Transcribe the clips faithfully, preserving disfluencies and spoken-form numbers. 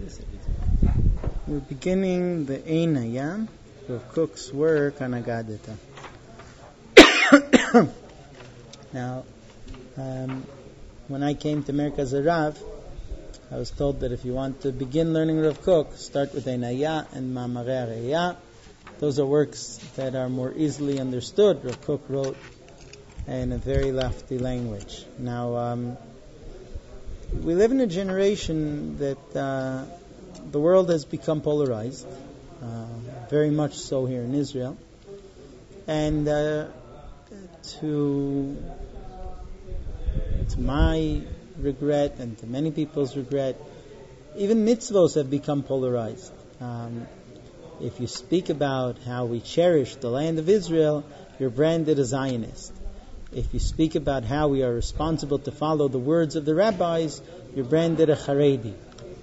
We're beginning the Ein Hayam, Rav Kook's work on Agadita. Now, um, when I came to Merkaz Rav, I was told that if you want to begin learning Rav Kook, start with Ein Hayam and Ma'amarei Re'iyah. Those are works that are more easily understood. Rav Kook wrote in a very lofty language. Now, um, we live in a generation that uh, the world has become polarized, uh, very much so here in Israel. And uh, to, to my regret and to many people's regret, even mitzvos have become polarized. Um, if you speak about how we cherish the land of Israel, you're branded a Zionist. If you speak about how we are responsible to follow the words of the rabbis, you're branded a Haredi.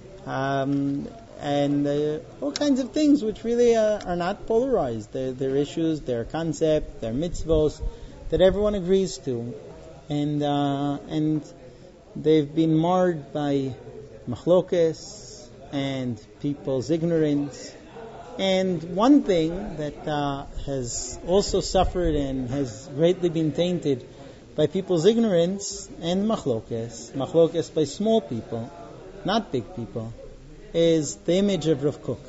Um, and uh, all kinds of things which really uh, are not polarized. They're, they're issues, they're concepts, they're mitzvos that everyone agrees to. And uh, and they've been marred by machlokes and people's ignorance. And one thing that uh, has also suffered and has greatly been tainted by people's ignorance and machlokes, machlokes by small people, not big people, is the image of Rav Kook.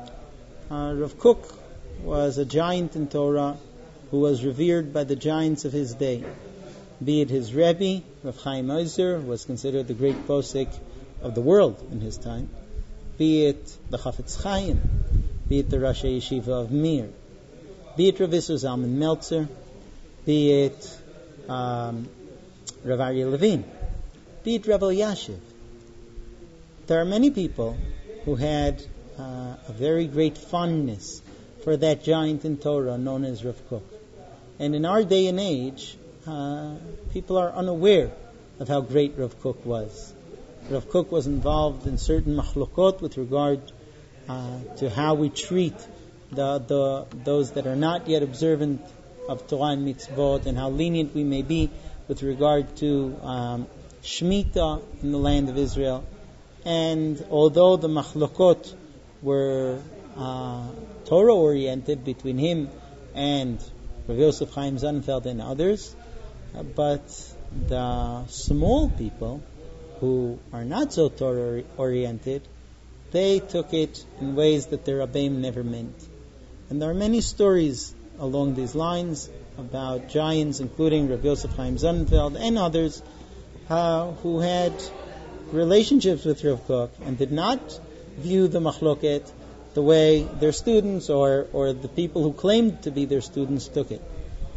Uh, Rav Kook was a giant in Torah who was revered by the giants of his day. Be it his Rebbe, Rav Chaim Ozer, who was considered the great posek of the world in his time. Be it the Chafetz Chaim, be it the Rosh Yeshiva of Mir, be it Rav Yisroel Zalman Meltzer, be it um, Rav Aryeh Levine, be it Rav Elyashiv. There are many people who had uh, a very great fondness for that giant in Torah known as Rav Kook. And in our day and age, uh, people are unaware of how great Rav Kook was. Rav Kook was involved in certain machlokot with regard uh, to how we treat the, the those that are not yet observant of Torah and mitzvot, and how lenient we may be with regard to um, Shemitah in the land of Israel. And although the machlokot were uh, Torah-oriented between him and Rav Yosef Chaim Sonnenfeld and others, uh, but the small people who are not so Torah-oriented, they took it in ways that their Rabbeim never meant. And there are many stories along these lines about giants, including Rav Yosef Chaim Sonnenfeld and others, uh, who had relationships with Rav Kook and did not view the machloket the way their students or, or the people who claimed to be their students took it.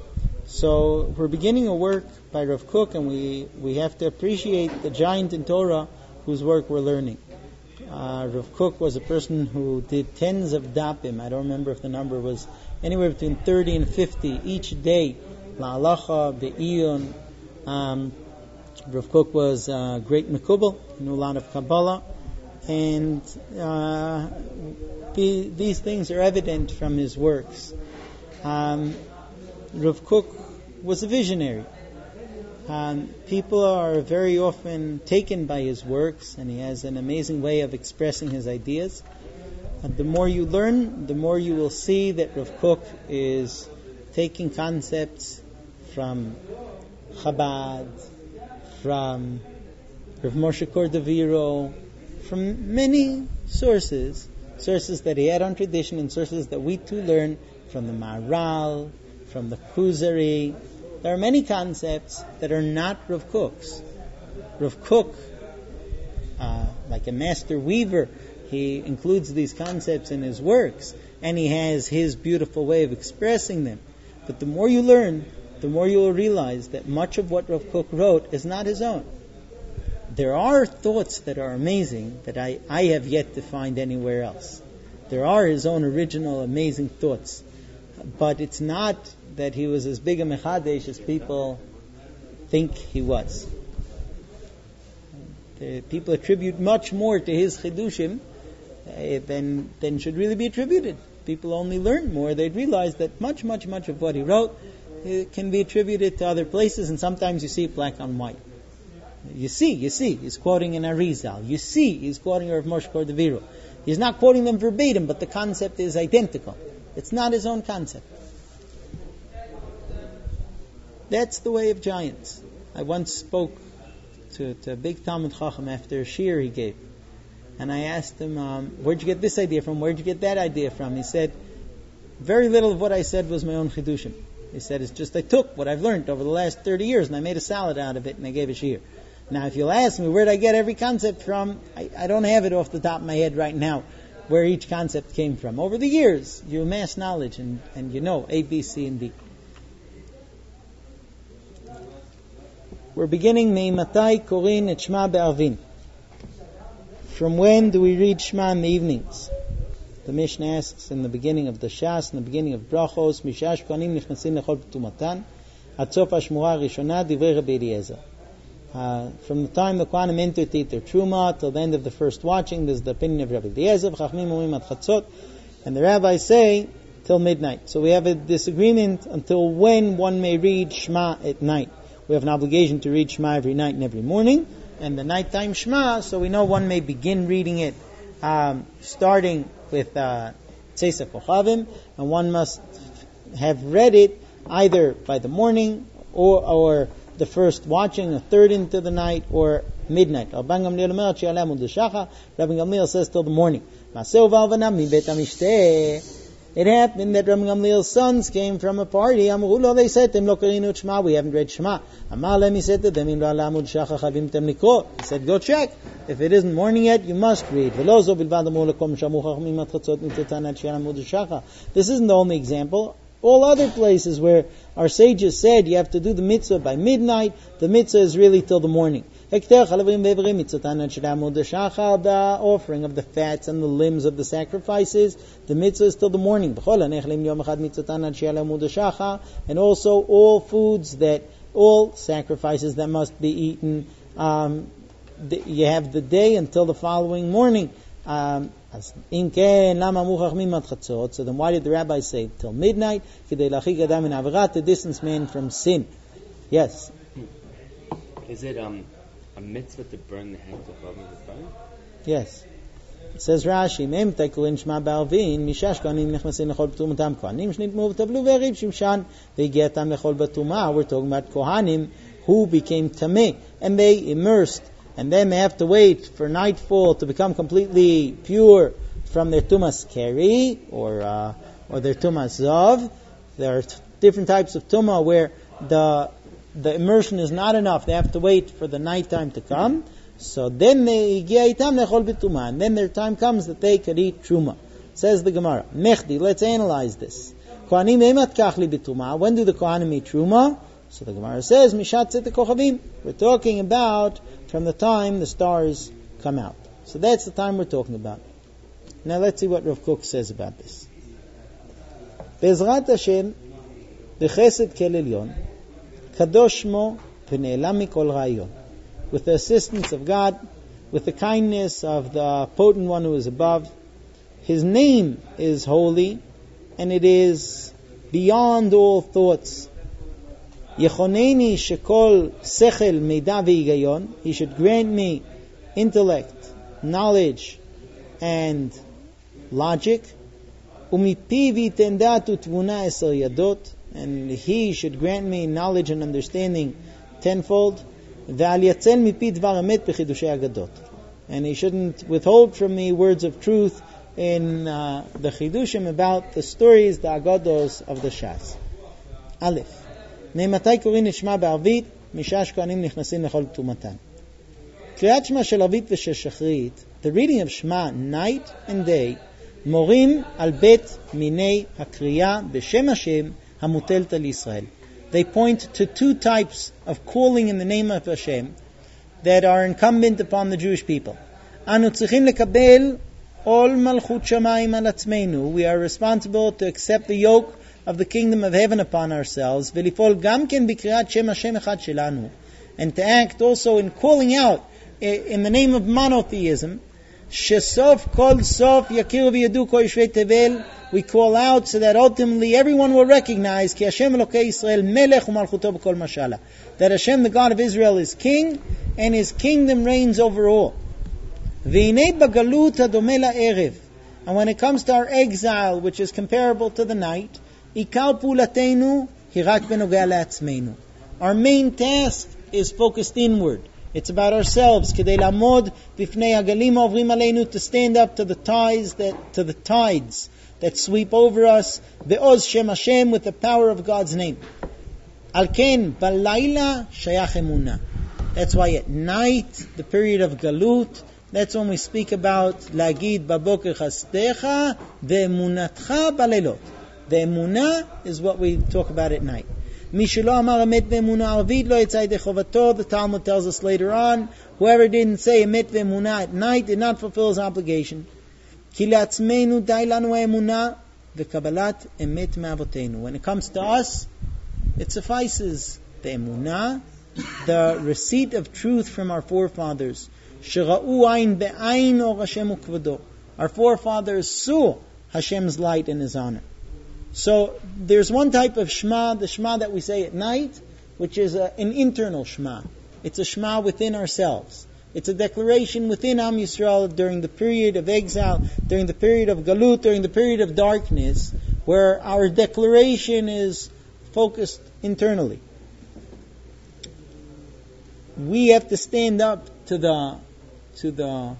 So we're beginning a work by Rav Kook, and we, we have to appreciate the giant in Torah whose work we're learning. Uh, Rav Kook was a person who did tens of dapim. I don't remember if the number was anywhere between thirty and fifty each day. La'alacha, be'iyun. Um, Rav Kook was a great mekubal, knew a lot of Kabbalah, and uh, the, these things are evident from his works. Um, Rav Kook was a visionary. Um, people are very often taken by his works, and he has an amazing way of expressing his ideas. And the more you learn, the more you will see that Rav Kook is taking concepts from Chabad, from Rav Moshe Cordovero, from many sources, sources that he had on tradition and sources that we too learn from the Maharal, from the Kuzari. There are many concepts that are not Rav Kook's. Rav Kook, uh, like a master weaver, he includes these concepts in his works, and he has his beautiful way of expressing them. But the more you learn, the more you will realize that much of what Rav Kook wrote is not his own. There are thoughts that are amazing that I, I have yet to find anywhere else. There are his own original amazing thoughts. But it's not that he was as big a mechadesh as people think he was. The people attribute much more to his chidushim uh, than, than should really be attributed. People only learn more. They'd realize that much, much, much of what he wrote uh, can be attributed to other places, and sometimes you see it black on white. You see, you see, he's quoting an Arizal. You see, he's quoting Rav Moshe Cordovero. He's not quoting them verbatim, but the concept is identical. It's not his own concept. That's the way of giants. I once spoke to, to a big Talmud Chacham after a shir he gave. And I asked him, um, where'd you get this idea from? Where'd you get that idea from? He said, very little of what I said was my own chidushim. He said, it's just I took what I've learned over the last thirty years and I made a salad out of it and I gave a shir. Now, if you'll ask me where did I get every concept from, I, I don't have it off the top of my head right now, where each concept came from. Over the years, you amass knowledge and, and you know A, B, C, and D. We're beginning Meimatai Korin et Shema Be'arvin. From when do we read Shema in the evenings? The Mishnah asks in the beginning of the Shas, in the beginning of Brachos, Mishash Kohanim Nichnasin Lechol P'tumatan, Ad Sof HaShmura Rishona Divrei Rabbi Eliezer. Uh, from the time the Kohanim enter to eat their Truma till the end of the first watching, there's the opinion of Rabbi Eliezer, Chachmim Omrim Ad Chatzot, and the rabbis say till midnight. So we have a disagreement until when one may read Shema at night. We have an obligation to read Shema every night and every morning, and the nighttime Shema, so we know one may begin reading it um, starting with uh, Tzeis HaKochavim, and one must have read it either by the morning or, or the first watching, a third into the night, or midnight. Rabbi Gamliel says till the morning. It happened that Rabbi Gamliel's sons came from a party. They said to him, we haven't read Shema. He said to them, he said, go check. If it isn't morning yet, you must read. This isn't the only example. All other places where our sages said you have to do the mitzvah by midnight, the mitzvah is really till the morning. The offering of the fats and the limbs of the sacrifices, the mitzvah is till the morning. And also all foods that, all sacrifices that must be eaten, um, you have the day until the following morning. Um, So then why did the rabbi say till midnight? To distance man from sin. Yes? Is it um, a mitzvah to burn the hands of the fire? Yes. It says Rashi, Mem Tekulin Shema Ba'arvin, Mishash Kohanim Nechmasin Lechol B'tumatam Kohanim Shnitmu V'tavlu V'erib Shimshan V'yigetam Lechol B'tumah. We're talking about Kohanim who became Tameh, and they immersed, and then they have to wait for nightfall to become completely pure from their tumas keri or uh, or their tumas zav. There are t- different types of tumah where the the immersion is not enough. They have to wait for the nighttime to come. So then they itam lechol b'tumah, and then their time comes that they could eat truma. Says the Gemara, Mechdi. Let's analyze this. Kohanim emat kachli b'tumah. When do the Kohanim eat truma? So the Gemara says, Mishat Tzit Kochavim. We're talking about from the time the stars come out. So that's the time we're talking about. Now let's see what Rav Kook says about this. Be'ezrat Hashem, b'chesed kel elyon, kadosh mo v'ne'elam mikol rayon. With the assistance of God, with the kindness of the potent one who is above, His name is holy, and it is beyond all thoughts. Yechoneni shekol sechel meida v'higayon. He should grant me intellect, knowledge, and logic. Umipi v'tendatu tvuna esel yadot. And He should grant me knowledge and understanding tenfold. V'al yatzel mipi dvar emet b'chidushei agadot. And He shouldn't withhold from me words of truth in uh, the chidushim about the stories, the agados of the Shas. Aleph. Meimatai korin et Shema ba'arvit, mishash kohanim nichnasin lechol b'tumatan. Kriyat Shema shel arvit v'shel shachrit, the reading of Shema night and day, morim al bet minei hakriya b'shem Hashem hamutelta l'Yisrael. They point to two types of calling in the name of Hashem that are incumbent upon the Jewish people. Anu tzrichim lekabel ol malchut shamayim al atzmeinu. We are responsible to accept the yoke of the kingdom of heaven upon ourselves, v'lifol gam ken b'kriyat shem Hashem echad shelanu, and to act also in calling out in the name of monotheism, Shesof kol sof yakiru v'yadu kol yishvei tevel. We call out so that ultimately everyone will recognize Ki Hashem Elokei Yisrael melech u'malchuto b'kol mashala. That Hashem, the God of Israel, is king, and His kingdom reigns over all. V'inei b'galut hadomeh la'erev. And when it comes to our exile, which is comparable to the night, ikar pulatenu hi rak benogea le'atzmeinu. Our main task is focused inward. It's about ourselves. Kedei lamod b'fnei hagalim ha'ovrim aleinu, to stand up to the tides that to the tides that sweep over us. Ve'oz Shem Hashem, with the power of God's name. Al ken balayla shayach emunah. That's why at night, the period of galut, that's when we speak about lagid baboker chastecha ve'emunatcha balelot. The emunah is what we talk about at night. Mishelo amar emet ve'emunah arvid lo yitzai dechovato. The Talmud tells us later on, whoever didn't say emet ve'emunah at night did not fulfill his obligation. Ki le'atzmeinu dai lanu ha'emunah ve'kabalat emet me'avoteinu. When it comes to us, it suffices the emunah, the receipt of truth from our forefathers. Shira'u ayin be'ayin or Hashem ukvado. Our forefathers saw Hashem's light and His honor. So there's one type of Shema, the Shema that we say at night, which is a, an internal Shema. It's a Shema within ourselves. It's a declaration within Am Yisrael during the period of exile, during the period of Galut, during the period of darkness, where our declaration is focused internally. We have to stand up to the to the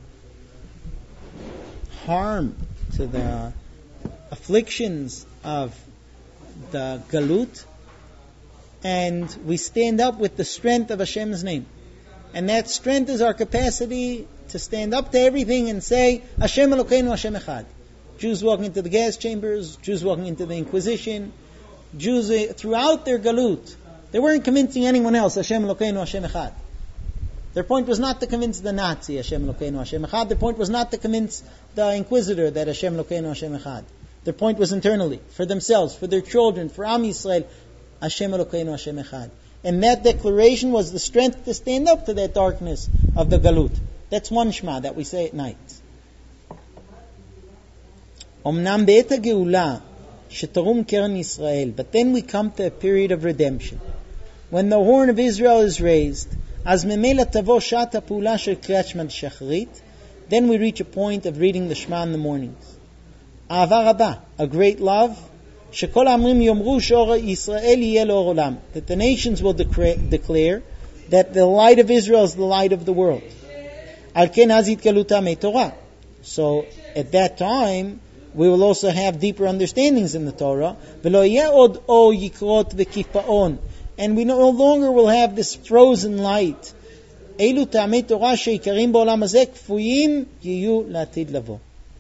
harm, to the afflictions of the Galut, and we stand up with the strength of Hashem's name. And that strength is our capacity to stand up to everything and say, Hashem Elokeinu Hashem Echad. Jews walking into the gas chambers, Jews walking into the Inquisition, Jews throughout their Galut, they weren't convincing anyone else, Hashem Elokeinu Hashem Echad. Their point was not to convince the Nazi, Hashem Elokeinu Hashem Echad. Their point was not to convince the Inquisitor that Hashem Elokeinu Hashem Echad. Their point was internally, for themselves, for their children, for Am Yisrael, Hashem Elokeinu Hashem Echad. And that declaration was the strength to stand up to that darkness of the Galut. That's one Shema that we say at night. Omnam be'et ha'geula shetarum keren Yisrael. But then we come to a period of redemption. When the horn of Israel is raised, az memela tavo shat ha'pula shel kriyat shema shacharit, then we reach a point of reading the Shema in the mornings. Ahava rabba, a great love, shekol amrim yomru shor Yisrael yeh l'or olam, that the nations will declare, declare that the light of Israel is the light of the world. Al ken az yitgaluta mei Torah. So at that time, we will also have deeper understandings in the Torah. V'lo yeh od o yikrot v'kipaon, and we no longer will have this frozen light. Elu ta'amei Torah sheikarim ba'olam hazeh kfuyim yiyu la'atid lavo.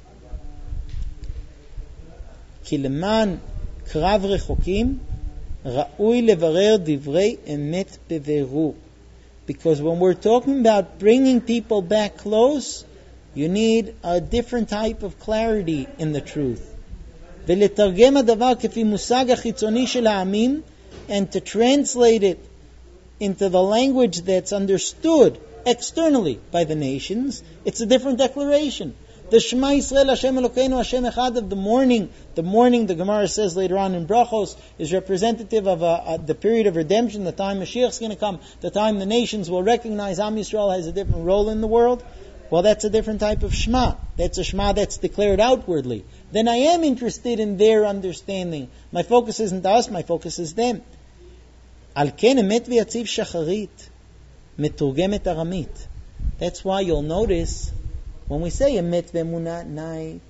כי למען קרב רחוקים ראוי לברר דברי אמת בבירור. Because when we're talking about bringing people back close, you need a different type of clarity in the truth. ולתרגם הדבר כפי מושג החיצוני של העמים, and to translate it into the language that's understood externally by the nations, it's a different declaration. The Shema Yisrael Hashem Elokeinu Hashem Echad of the morning, the morning, the Gemara says later on in Brachos, is representative of a, a, the period of redemption, the time Mashiach is going to come, the time the nations will recognize Am Yisrael has a different role in the world. Well, that's a different type of Shema. That's a Shema that's declared outwardly. Then I am interested in their understanding. My focus isn't us, my focus is them. Al ken emet v'yatziv shacharit meturgemet aramit. That's why you'll notice when we say emet ve'emunah at night,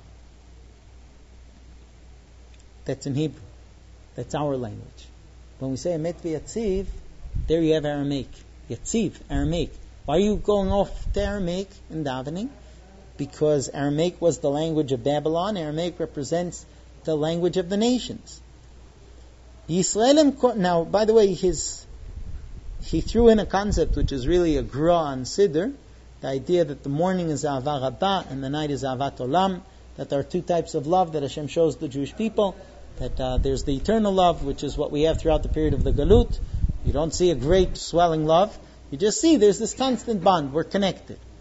that's in Hebrew. That's our language. When we say emet ve'yatziv, there you have Aramaic. Yatziv, Aramaic. Why are you going off to Aramaic in davening? Because Aramaic was the language of Babylon. Aramaic represents the language of the nations. Yisraelim, now, by the way, his he threw in a concept which is really a gra on Siddur, the idea that the morning is Ahava Rabbah and the night is Ahavat Olam, that there are two types of love that Hashem shows the Jewish people, that uh, there's the eternal love, which is what we have throughout the period of the Galut. You don't see a great swelling love. You just see there's this constant bond. We're connected.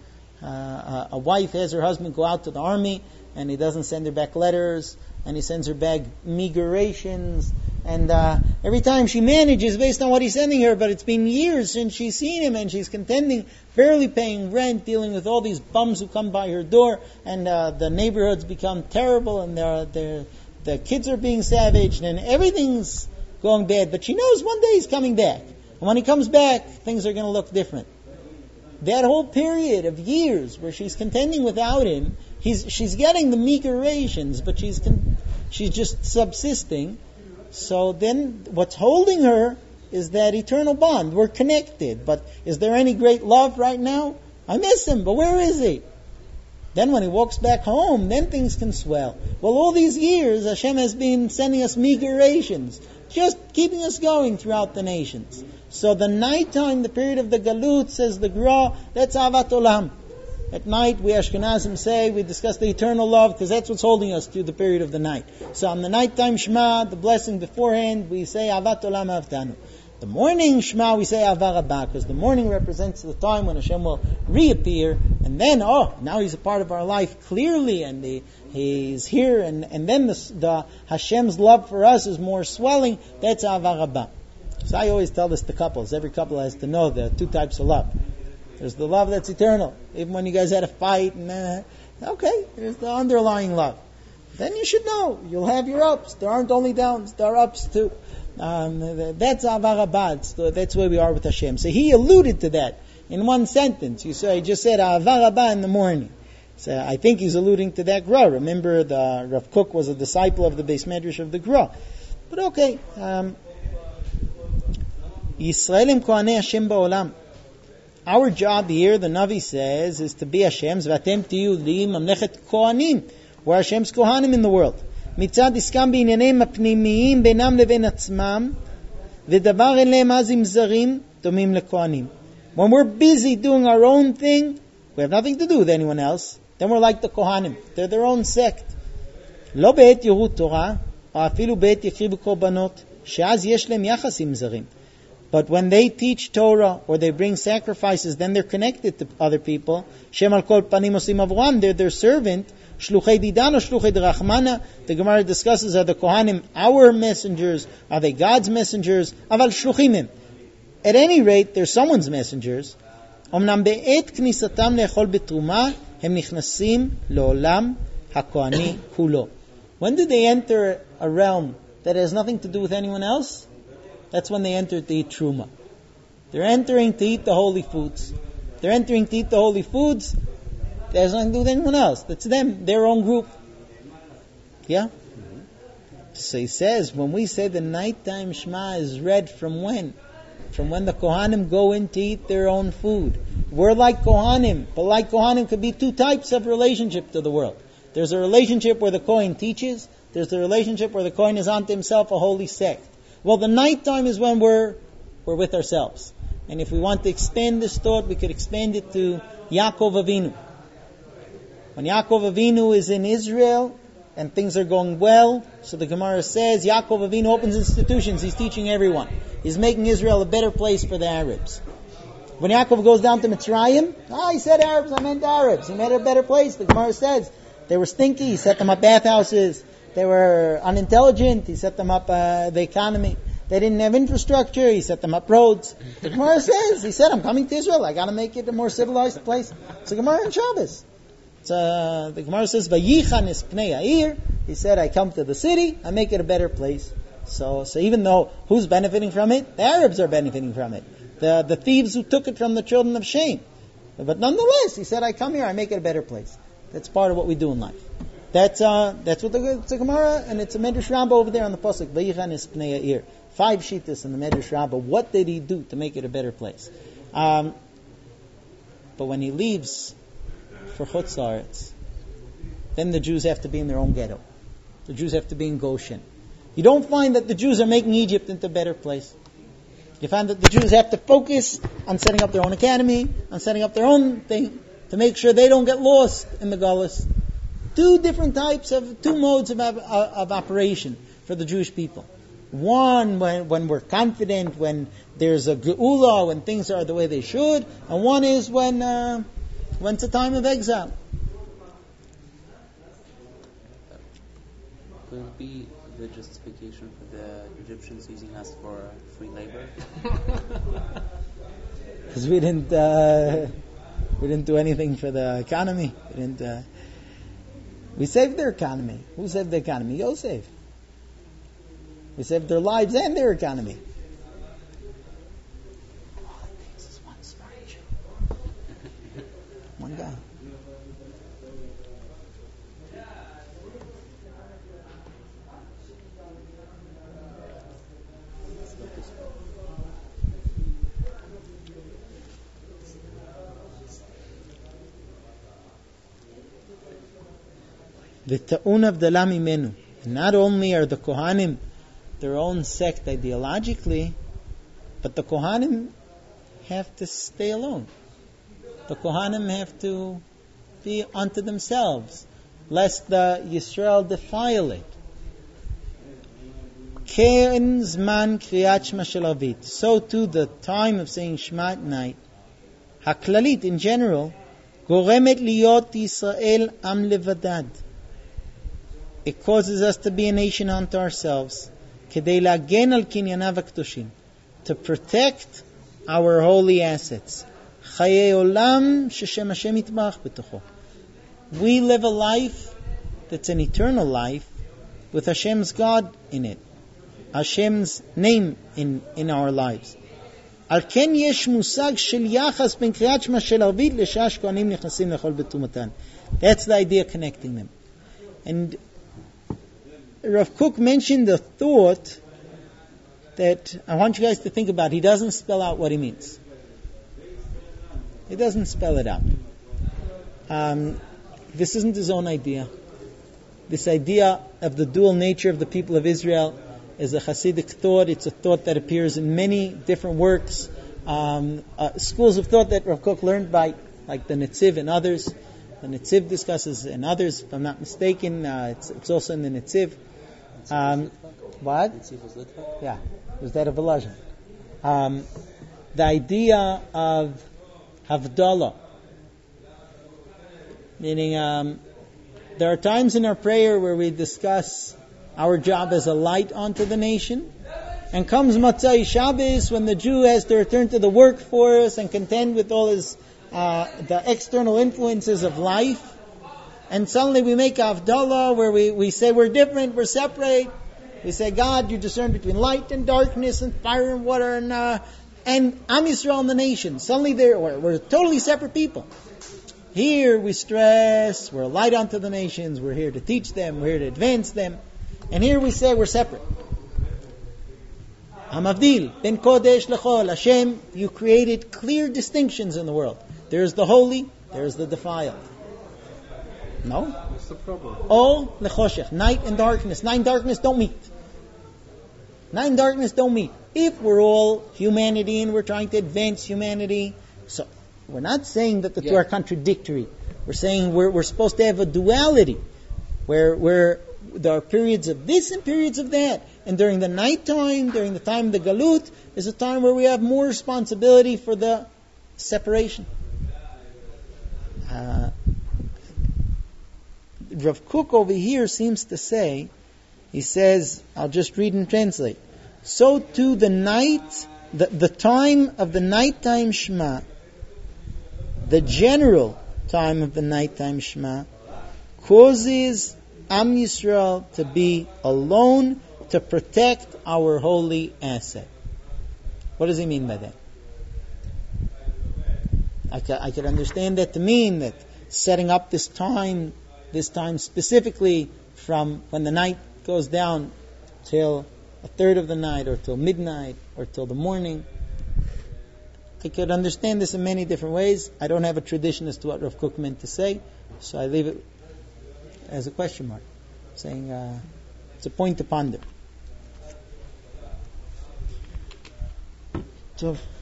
uh, a wife has her husband go out to the army, and he doesn't send her back letters, and he sends her back meager rations, and uh, every time she manages based on what he's sending her, but it's been years since she's seen him, and she's contending, barely paying rent, dealing with all these bums who come by her door, and uh, the neighborhoods become terrible, and they're, they're, the kids are being savaged, and everything's going bad. But she knows one day he's coming back, and when he comes back, things are going to look different. That whole period of years where she's contending without him, he's she's getting the meager rations, but she's con- she's just subsisting. So then, what's holding her is that eternal bond. We're connected, but is there any great love right now? I miss him, but where is he? Then when he walks back home, then things can swell. Well, all these years, Hashem has been sending us meager rations, just keeping us going throughout the nations. So the nighttime, the period of the Galut, says the Gra, that's Avat Olam. At night, we Ashkenazim say, we discuss the eternal love, because that's what's holding us through the period of the night. So on the nighttime Shema, the blessing beforehand, we say Avat Olam Avtanu. The morning Shema, we say Ava Rabbah, because the morning represents the time when Hashem will reappear, and then, oh, now He's a part of our life clearly, and he, He's here, and, and then the, the Hashem's love for us is more swelling. That's Ava Rabbah. So I always tell this to couples. Every couple has to know there are two types of love. There's the love that's eternal. Even when you guys had a fight, and uh, okay, there's the underlying love. Then you should know, you'll have your ups. There aren't only downs, there are ups too. Um, that's Ava Rabbah. That's where we are with Hashem. So he alluded to that in one sentence. You say, he just said Ava Rabbah in the morning. So I think he's alluding to that Gra. Remember, the Rav Kook was a disciple of the Beis Medrash of the Gra. But okay, um, Yisraelim Kohanei Hashem Ba'olam. Our job here, the Navi says, is to be Hashem's Vatem Tiyu Li Mamlechet Kohanim. We're Hashem's Kohanim in the world. מצד עסקם בענייניהם הפנימיים בינם לבין עצמם ודבר אין להם אז עם זרים דומים לכהנים. When we're busy doing our own thing, we have nothing to do with anyone else, then we're like the Kohanim. They're their own sect. לא בעת יראות תורה, או אפילו בעת יקריבו קורבנות, שאז יש להם יחס עם זרים. But when they teach Torah or they bring sacrifices, then they're connected to other people. Shem al kol panim osim avram, they're their servant. Shluchei didan or shluchei derachmana. The Gemara discusses, are the Kohanim our messengers? Are they God's messengers? Aval shluchimim. At any rate, they're someone's messengers. Omnam be'et knisatam le'echol betruma, hem nichnasim le'olam ha'kohani kulo. When do they enter a realm that has nothing to do with anyone else? That's when they enter to eat truma. They're entering to eat the holy foods. They're entering to eat the holy foods. That has nothing to do with anyone else. That's them, their own group. Yeah? Mm-hmm. So he says, when we say the nighttime Shema is read from when? From when the Kohanim go in to eat their own food. We're like Kohanim, but like Kohanim could be two types of relationship to the world. There's a relationship where the Kohen teaches. There's the relationship where the Kohen is unto himself a holy sect. Well, the nighttime is when we're we're with ourselves. And if we want to expand this thought, we could expand it to Yaakov Avinu. When Yaakov Avinu is in Israel and things are going well, so the Gemara says Yaakov Avinu opens institutions. He's teaching everyone. He's making Israel a better place for the Arabs. When Yaakov goes down to Mitzrayim, ah, he said Arabs, I meant Arabs. He made it a better place. The Gemara says they were stinky. He set them up bathhouses. They were unintelligent. He set them up uh, the economy. They didn't have infrastructure. He set them up roads. The Gemara says, he said, I'm coming to Israel. I got to make it a more civilized place. It's a Gemara in Shabbos. It's, uh, the Gemara says, Vayichan es pnei ha'ir. He said, I come to the city. I make it a better place. So, so even though who's benefiting from it? The Arabs are benefiting from it. The the thieves who took it from the children of Shem. But nonetheless, he said, I come here. I make it a better place. That's part of what we do in life. That's uh, that's what the, it's a Gemara, and it's a Medrash Rabbah over there on the pasuk. Vayichan es pnei ha'ir. Five shittas in the Medrash Rabbah. What did he do to make it a better place? Um, but when he leaves for Chutz La'aretz, then the Jews have to be in their own ghetto. The Jews have to be in Goshen. You don't find that the Jews are making Egypt into a better place. You find that the Jews have to focus on setting up their own academy, on setting up their own thing, to make sure they don't get lost in the Galus. Two different types of, two modes of, of, of operation for the Jewish people. One, when, when we're confident, when there's a geula, when things are the way they should. And one is when, uh, when it's a time of exile. Could it be the justification for the Egyptians using us for free labor? Because we didn't uh, we didn't do anything for the economy. We didn't. Uh, we saved their economy. Who saved the economy? Yosef. We saved their lives and their economy. All it takes is one smart Jew. One guy. The ta'un of the lamimenu. Not only are the Kohanim their own sect ideologically, but the Kohanim have to stay alone. The Kohanim have to be unto themselves, lest the Yisrael defile it. Ke'en zman kriyat shema shel Arvit. So too the time of saying Shema at night, haklalit in general, goremet liyot Yisrael am levadad. It causes us to be a nation unto ourselves, kedei lagen al kinyanav hakdoshim, to protect our holy assets. Chayei olam sheshem Hashem yitbarach b'tocho. We live a life that's an eternal life with Hashem's God in it, Hashem's name in, in our lives. Al ken yesh musag shel yachas ben kriyat shema shel Arvit l'shah kohanim nichnasim lechol betumatan. That's the idea connecting them. And Rav Kook mentioned the thought that I want you guys to think about. He doesn't spell out what he means. He doesn't spell it out. Um, this isn't his own idea. This idea of the dual nature of the people of Israel is a Hasidic thought. It's a thought that appears in many different works, um, uh, schools of thought that Rav Kook learned by, like the Netziv and others. The Netziv discusses, and others, if I'm not mistaken, uh, it's, it's also in the Netziv. Um, what? Yeah, it was that of Elijah. Um, the idea of Havdalah, meaning um, there are times in our prayer where we discuss our job as a light unto the nation, and comes Matzai Shabbos when the Jew has to return to the workforce and contend with all his uh, the external influences of life. And suddenly we make Havdalah where we, we say we're different, we're separate. We say, God, you discern between light and darkness and fire and water and uh, and Am Yisrael and the nation. Suddenly they're, we're, we're totally separate people. Here we stress, we're a light unto the nations, we're here to teach them, we're here to advance them. And here we say we're separate. Hamavdil, ben kodesh lechol, Hashem, you created clear distinctions in the world. There's the holy, there's the defiled. No? What's the problem? Oh, lechoshech, night and darkness. Night and darkness don't meet. Night and darkness don't meet. If we're all humanity and we're trying to advance humanity, so we're not saying that the yeah. two are contradictory. We're saying we're we're supposed to have a duality, where where there are periods of this and periods of that. And during the night time, during the time of the galut, is a time where we have more responsibility for the separation. Uh, Rav Kook over here seems to say, he says, I'll just read and translate. So too the night, the, the time of the nighttime Shema, the general time of the nighttime Shema, causes Am Yisrael to be alone to protect our holy asset. What does he mean by that? I could, I could understand that to mean that setting up this time, this time specifically from when the night goes down till a third of the night or till midnight or till the morning. I could understand this in many different ways. I don't have a tradition as to what Rav Kook meant to say, so I leave it as a question mark, saying uh, it's a point to ponder. So